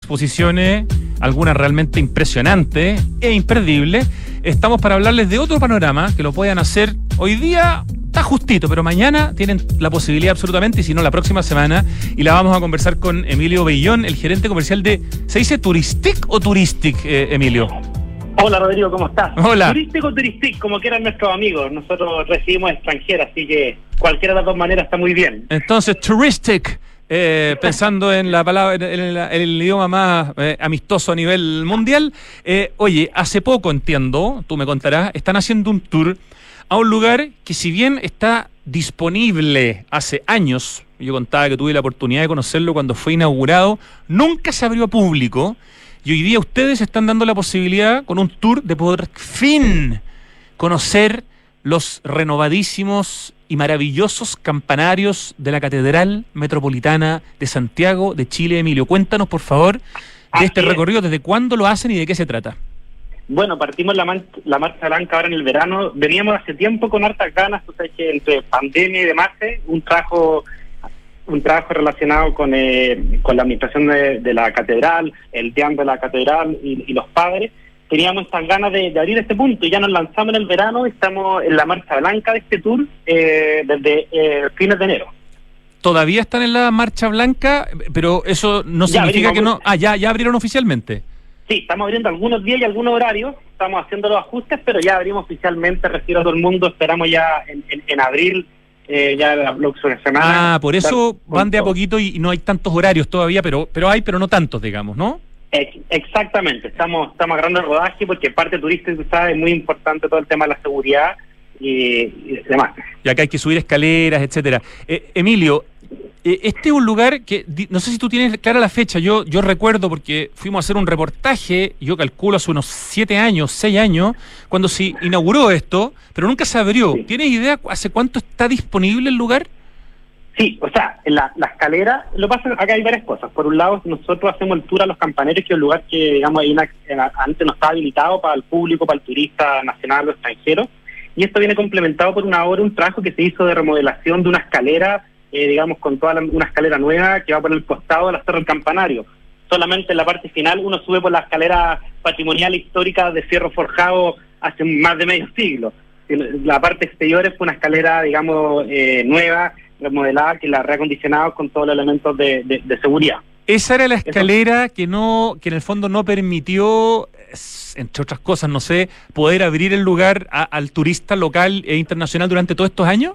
exposiciones, algunas realmente impresionantes e imperdibles. Estamos para hablarles de otro panorama que lo puedan hacer hoy día. Está justito, pero mañana tienen la posibilidad absolutamente, y si no, la próxima semana. Y la vamos a conversar con Emilio Beillón, el gerente comercial de... ¿Se dice Turistic o Turistic, Emilio? Hola, Rodrigo, ¿cómo estás? Hola. Turístico o Turistic, como quieran nuestros amigos. Nosotros recibimos extranjeras, así que cualquiera de las dos maneras está muy bien. Entonces, Touristic, pensando en la palabra, en el idioma más amistoso a nivel mundial. Oye, hace poco, entiendo, tú me contarás, están haciendo un tour a un lugar que, si bien está disponible hace años, yo contaba que tuve la oportunidad de conocerlo cuando fue inaugurado, nunca se abrió a público, y hoy día ustedes están dando la posibilidad, con un tour, de poder fin conocer los renovadísimos y maravillosos campanarios de la Catedral Metropolitana de Santiago de Chile. Emilio, cuéntanos, por favor, de este recorrido, desde cuándo lo hacen y de qué se trata. Bueno, partimos la Marcha Blanca ahora en el verano. Veníamos hace tiempo con hartas ganas, o sea que entre pandemia y demás, un trabajo relacionado con la administración de la catedral, el DIAN de la catedral y los padres. Teníamos estas ganas de abrir este punto y ya nos lanzamos en el verano. Estamos en la Marcha Blanca de este tour desde fines de enero. Todavía están en la Marcha Blanca, pero eso no significa que no... ya abrieron oficialmente. Sí, estamos abriendo algunos días y algunos horarios, estamos haciendo los ajustes, pero ya abrimos oficialmente, refiero a todo el mundo, esperamos ya en abril, ya la próxima semana. Por eso van de a poquito y no hay tantos horarios todavía, pero no tantos, digamos, ¿no? Exactamente, estamos agarrando el rodaje porque parte turística, tú sabes, es muy importante todo el tema de la seguridad y demás. Y acá hay que subir escaleras, etcétera. Emilio, este es un lugar que, no sé si tú tienes clara la fecha, yo recuerdo porque fuimos a hacer un reportaje, yo calculo hace unos 7 años, 6 años, cuando se inauguró esto, pero nunca se abrió. Sí. ¿Tienes idea hace cuánto está disponible el lugar? Sí, o sea, la escalera, lo que pasa, acá hay varias cosas. Por un lado, nosotros hacemos el tour a los campaneros, que es un lugar que, digamos, antes no estaba habilitado para el público, para el turista nacional o extranjero, y esto viene complementado por un trabajo que se hizo de remodelación de una escalera, digamos, con una escalera nueva que va por el costado de la Torre del Campanario. Solamente en la parte final uno sube por la escalera patrimonial histórica de fierro forjado hace más de medio siglo. La parte exterior es una escalera, digamos, nueva, remodelada, que la reacondicionado con todos los elementos de seguridad. Esa era la escalera que en el fondo no permitió, entre otras cosas, no sé, poder abrir el lugar al turista local e internacional durante todos estos años.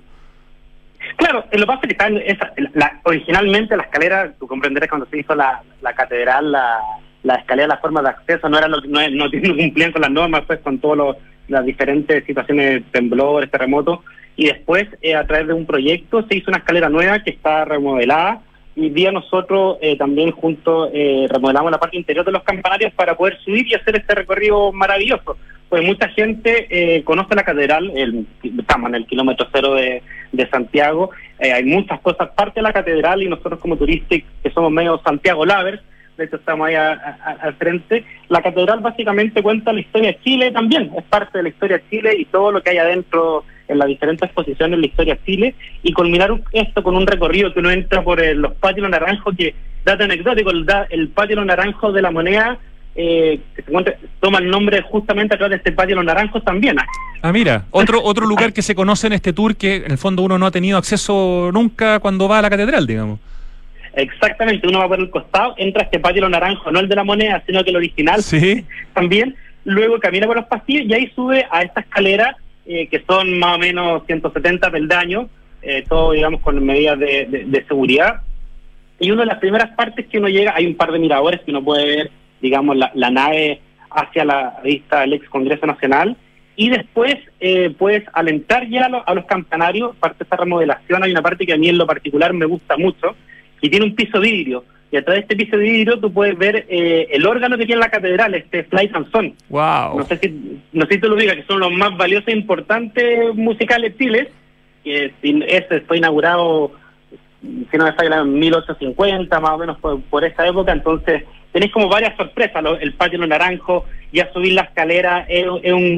Claro, lo que pasa es que originalmente la escalera, tú comprenderás, cuando se hizo la catedral, la escalera, las formas de acceso no cumplían con las normas, pues, con todas las diferentes situaciones, temblores, terremotos, y después a través de un proyecto se hizo una escalera nueva que está remodelada, y día nosotros también juntos remodelamos la parte interior de los campanarios para poder subir y hacer este recorrido maravilloso. Pues mucha gente conoce la catedral, estamos en el kilómetro cero de Santiago, hay muchas cosas parte de la catedral, y nosotros como turistas, que somos medio Santiago lovers, de hecho estamos ahí al frente. La catedral básicamente cuenta la historia de Chile también, es parte de la historia de Chile y todo lo que hay adentro en las diferentes exposiciones de la historia de Chile, y culminar esto con un recorrido que uno entra por los patios Los Naranjos, que, dato anecdótico, el patio Los Naranjos de La Moneda, que toma el nombre justamente a través de este patio Los Naranjos también. Mira, otro lugar que se conoce en este tour, que en el fondo uno no ha tenido acceso nunca cuando va a la catedral, digamos. Exactamente, uno va por el costado, entra a este patio Los Naranjos, no el de La Moneda, sino que el original. Sí. También, luego camina por los pasillos y ahí sube a esta escalera, que son más o menos 170 peldaños, todo, digamos, con medidas de seguridad. Y una de las primeras partes que uno llega, hay un par de miradores que uno puede ver, digamos, la nave hacia la vista del ex Congreso Nacional, y después, pues, al entrar ya a los campanarios, parte de esta remodelación, hay una parte que a mí en lo particular me gusta mucho, y tiene un piso vidrio, y a través de este piso vidrio tú puedes ver el órgano que tiene la catedral, Fly Sansón. Wow. No sé si tú lo digas, que son los más valiosos e importantes musicales de Chile, que este fue inaugurado, si no me falla, en 1850, más o menos por esa época. Entonces tenéis como varias sorpresas, el patio Los Naranjos, ya subir la escalera es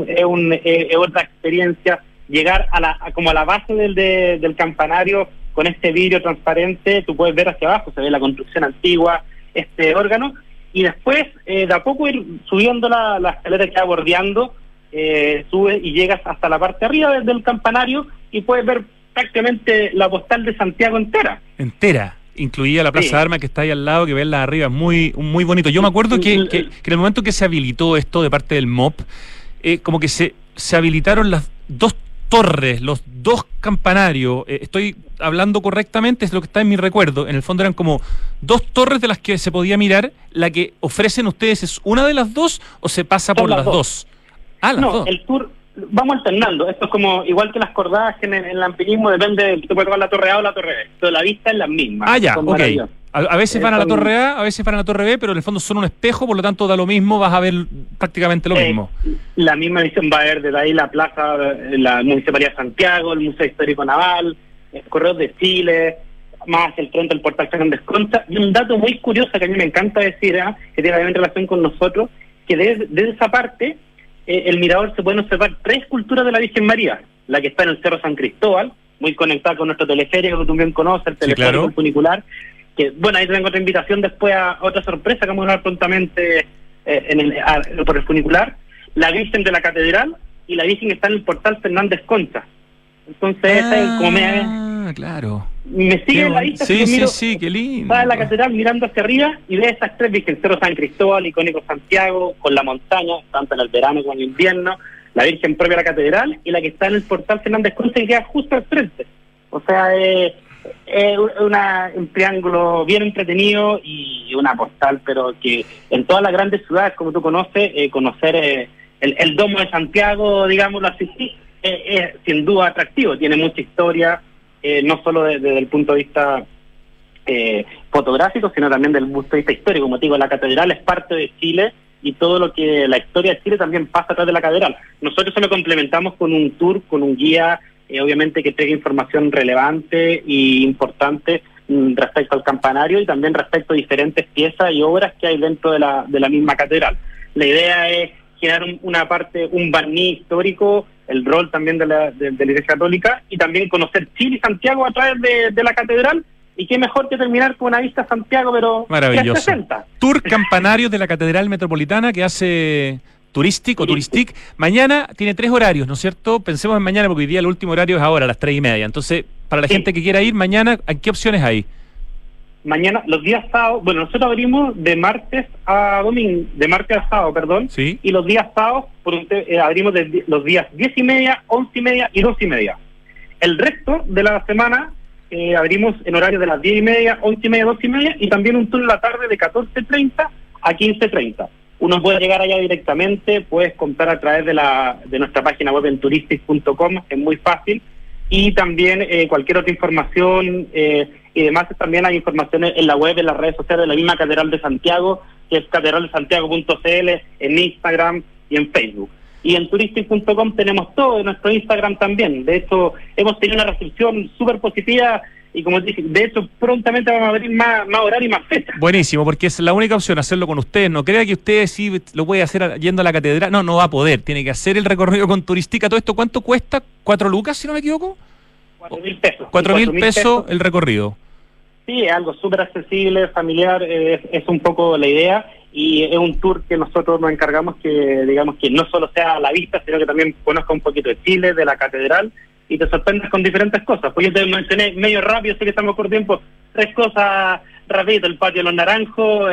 otra experiencia, llegar como a la base del campanario con este vidrio transparente, tú puedes ver hacia abajo, se ve la construcción antigua, este órgano, y después de a poco ir subiendo la escalera que va bordeando, subes y llegas hasta la parte arriba del campanario y puedes ver prácticamente la postal de Santiago entera. Incluía la Plaza de Armas que está ahí al lado, que verla arriba, es muy bonito. Yo me acuerdo que en el momento que se habilitó esto de parte del MOP, como que se habilitaron las dos torres, los dos campanarios, estoy hablando correctamente, es lo que está en mi recuerdo. En el fondo eran como dos torres de las que se podía mirar. ¿La que ofrecen ustedes es una de las dos o se pasa por las dos? Las dos. El tour vamos alternando. Esto es como igual que las cordadas que en el alpinismo, depende, te puede tocar la torre A o la torre B, pero la vista es la misma. Ok. A veces van a la torre A, a veces van a la torre B, pero en el fondo son un espejo, por lo tanto da lo mismo, vas a ver prácticamente lo mismo. La misma visión va a haber desde ahí la plaza, la Municipalidad de Santiago, el Museo Histórico Naval, Correos de Chile, más hacia el frente del Portal Fernández Concha. Y un dato muy curioso que a mí me encanta decir, que tiene también relación con nosotros, que desde esa parte el mirador se pueden observar 3 esculturas de la Virgen María, la que está en el Cerro San Cristóbal, muy conectada con nuestro teleférico que tú bien conoces, el teleférico, el funicular, que bueno, ahí tengo otra invitación después a otra sorpresa que vamos a hablar prontamente por el funicular, la Virgen de la Catedral y la Virgen que está en el Portal Fernández Concha. Entonces esa es como me sigue la vista. Sí, qué lindo. Va a la catedral mirando hacia arriba y ve esas 3 Virgen, Cerro San Cristóbal, icónico Santiago, con la montaña, tanto en el verano como en el invierno, la Virgen propia de la catedral y la que está en el Portal Fernández Concha que queda justo al frente. O sea, es un triángulo bien entretenido y una postal, pero que en todas las grandes ciudades, como tú conoces, conocer el Domo de Santiago, digámoslo así, es sin duda atractivo, tiene mucha historia, no solo desde el punto de vista fotográfico, sino también desde el punto de vista histórico. Como te digo, la catedral es parte de Chile y todo lo que la historia de Chile también pasa atrás de la catedral. Nosotros se lo complementamos con un tour, con un guía, obviamente que traiga información relevante e importante respecto al campanario y también respecto a diferentes piezas y obras que hay dentro de la misma catedral. La idea es generar un barniz histórico, el rol también de la Iglesia Católica y también conocer Chile y Santiago a través de la catedral. Y qué mejor que terminar con una vista a Santiago, pero maravilloso. 360. Tour Campanario de la Catedral Metropolitana que hace Turistic o Turistic. Mañana tiene 3 horarios, ¿no es cierto? Pensemos en mañana porque hoy día el último horario es ahora, a las 3:30. Entonces, para la gente que quiera ir mañana, ¿qué opciones hay? Mañana, los días sábados, bueno, nosotros abrimos de martes a sábado, perdón. ¿Sí? Y los días sábados abrimos los días 10:30, 11:30 y 12:30. El resto de la semana abrimos en horario de las 10:30, 11:30, 12:30 y también un tour en la tarde de 14:30 a 15:30. Uno puede llegar allá directamente, puedes comprar a través de nuestra página web en turistic.com, es muy fácil, y también cualquier otra información y demás, también hay información en la web, en las redes sociales de la misma Catedral de Santiago, que es catedraldesantiago.cl, en Instagram y en Facebook. Y en turistic.com tenemos todo, en nuestro Instagram también. De hecho, hemos tenido una recepción súper positiva y como dije, de hecho, prontamente vamos a abrir más horario y más fechas. Buenísimo, porque es la única opción hacerlo con ustedes. No crea que usted sí lo puede hacer yendo a la catedral. No va a poder. Tiene que hacer el recorrido con Turistica. ¿Todo esto cuánto cuesta? ¿4 lucas, si no me equivoco? 4.000 pesos. 4.000 pesos el recorrido. Sí, es algo súper accesible, familiar, es un poco la idea. Y es un tour que nosotros nos encargamos que, digamos, que no solo sea a la vista, sino que también conozca un poquito de Chile, de la catedral, y te sorprendes con diferentes cosas. Pues yo te mencioné medio rápido, sé que estamos por tiempo, 3 cosas rapidito: el patio de los naranjos,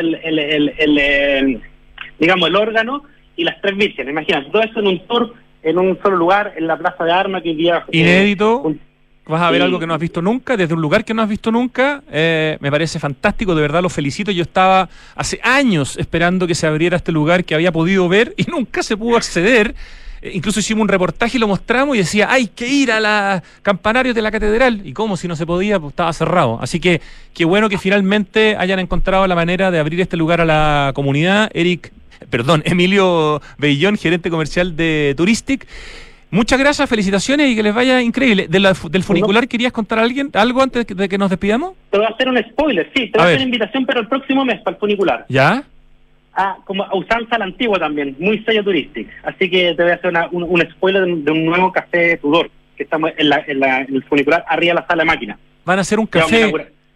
digamos, el órgano y las 3 vírgenes. Imagínate, todo eso en un tour, en un solo lugar, en la Plaza de Armas, que hoy día... Inédito. Vas a ver algo que no has visto nunca, desde un lugar que no has visto nunca. Me parece fantástico, de verdad lo felicito. Yo estaba hace años esperando que se abriera este lugar que había podido ver y nunca se pudo acceder. Incluso hicimos un reportaje y lo mostramos y decía, hay que ir a los campanarios de la catedral. Y cómo, si no se podía, pues estaba cerrado. Así que qué bueno que finalmente hayan encontrado la manera de abrir este lugar a la comunidad. Emilio Beillón, gerente comercial de Turistic. Muchas gracias, felicitaciones y que les vaya increíble. ¿Del funicular querías contar algo antes de que nos despidamos? Te voy a hacer un spoiler, sí, te voy a hacer una invitación, pero el próximo mes para el funicular. ¿Ya? Como a usanza la antigua también, muy sello turístico. Así que te voy a hacer un spoiler de un nuevo café Tudor, que estamos en el funicular, arriba de la sala de máquinas. Van a hacer un café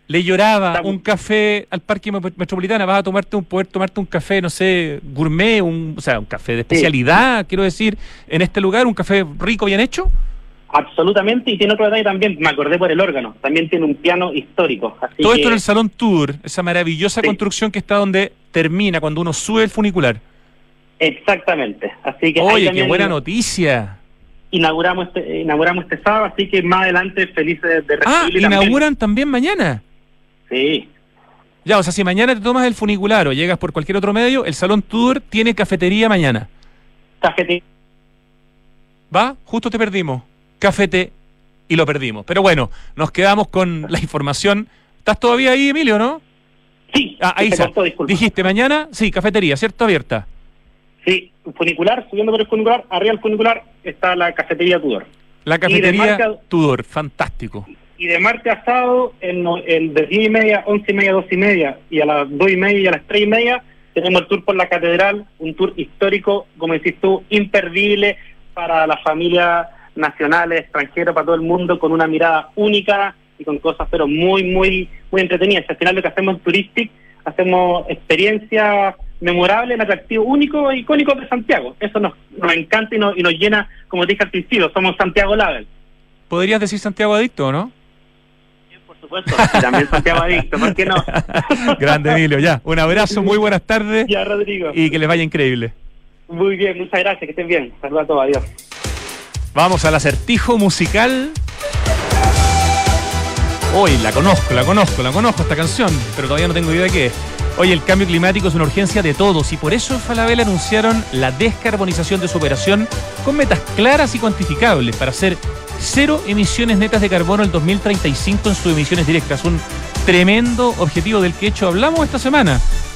le lloraba un café al Parque Metropolitana, vas a poder tomarte un café, no sé, gourmet, un café de especialidad, quiero decir, en este lugar, un café rico, bien hecho. Absolutamente, y tiene otro detalle también, me acordé por el órgano, también tiene un piano histórico. Así todo que... esto en el Salón Tudor, esa maravillosa construcción que está donde termina, cuando uno sube el funicular. Exactamente, así que... Oye, qué buena noticia. Inauguramos este sábado, así que más adelante felices de recibir. ¿Inauguran también mañana? Sí. Ya, o sea, si mañana te tomas el funicular o llegas por cualquier otro medio, el Salón Tudor tiene cafetería mañana. Cafetería. ¿Va? Justo te perdimos. Cafete y lo perdimos. Pero bueno, nos quedamos con la información. ¿Estás todavía ahí, Emilio, no? Sí. Ahí está. Dijiste mañana, sí, cafetería, ¿cierto? Abierta. Sí, funicular, subiendo por el funicular, arriba del funicular está la cafetería Tudor. La cafetería Tudor, fantástico. Y de martes a sábado, de 10:30, 11:30, 12:30, y a las 2:30 y a las 3:30, tenemos el tour por la catedral, un tour histórico, como decís tú, imperdible para las familias nacionales, extranjeras, para todo el mundo, con una mirada única y con cosas pero muy, muy, muy entretenidas. Al final lo que hacemos en Touristic, hacemos experiencias memorables, atractivo único e icónico de Santiago. Eso nos encanta y nos llena, como te dije al principio, somos Santiago Label. ¿Podrías decir Santiago Adicto, no? Por supuesto, también Santiago Adicto, ¿por qué no? Grande, Emilio, ya. Un abrazo, muy buenas tardes. Ya, Rodrigo. Y que les vaya increíble. Muy bien, muchas gracias, que estén bien. Saludos a todos, adiós. Vamos al acertijo musical. Hoy la conozco esta canción, pero todavía no tengo idea de qué es. Hoy el cambio climático es una urgencia de todos y por eso en Falabella anunciaron la descarbonización de su operación con metas claras y cuantificables para hacer 0 emisiones netas de carbono el 2035 en sus emisiones directas. Un tremendo objetivo del que hecho hablamos esta semana.